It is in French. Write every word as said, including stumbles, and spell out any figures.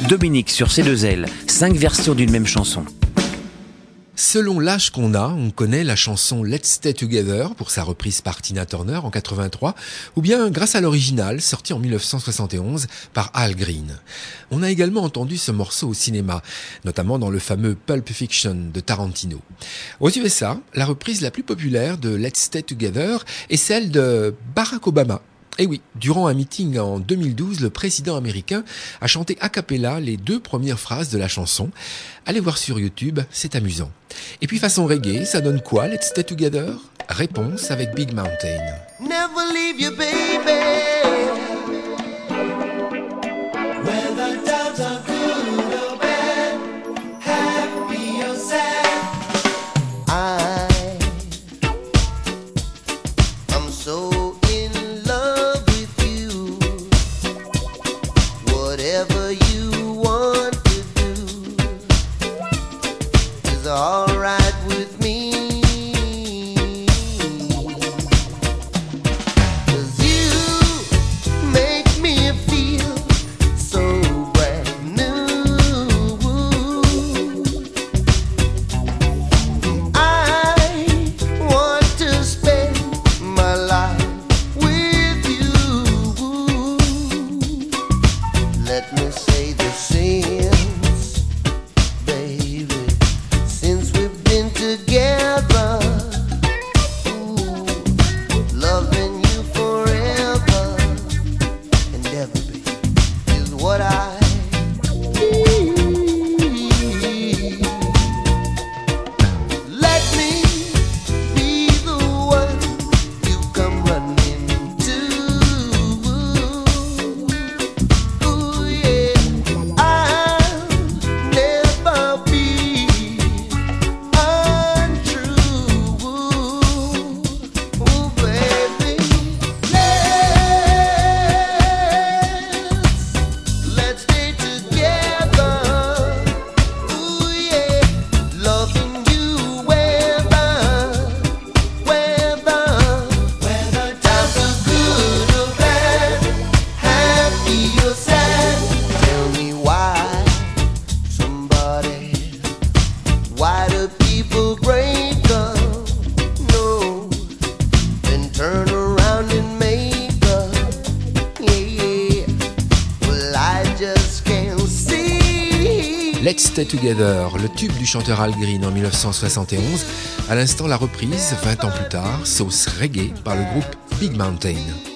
Dominique sur C deux L, cinq versions d'une même chanson. Selon l'âge qu'on a, on connaît la chanson Let's Stay Together pour sa reprise par Tina Turner en quatre-vingt-trois, ou bien grâce à l'original sorti en dix-neuf cent soixante et onze par Al Green. On a également entendu ce morceau au cinéma, notamment dans le fameux Pulp Fiction de Tarantino. Aux U S A, la reprise la plus populaire de Let's Stay Together est celle de Barack Obama. Et oui, durant un meeting en deux mille douze, le président américain a chanté a cappella les deux premières phrases de la chanson. Allez voir sur YouTube, c'est amusant. Et puis façon reggae, ça donne quoi, Let's Stay Together? Réponse avec Big Mountain. Never leave you, baby. Whether times are good or bad, happy or sad, I am so whatever you want to do is alright with me. 'Cause you make me feel so brand new. I want to spend my life with you. Let me say the since, baby, since we've been together, ooh, loving you forever and ever, baby, is what I need. Let me be the one you come running to. Why do people break up? No, then turn around and make up. Yeah, well I just can't see. Let's Stay Together, le tube du chanteur Al Green en dix-neuf cent soixante et onze. À l'instant, la reprise, vingt ans plus tard, sauce reggae par le groupe Big Mountain.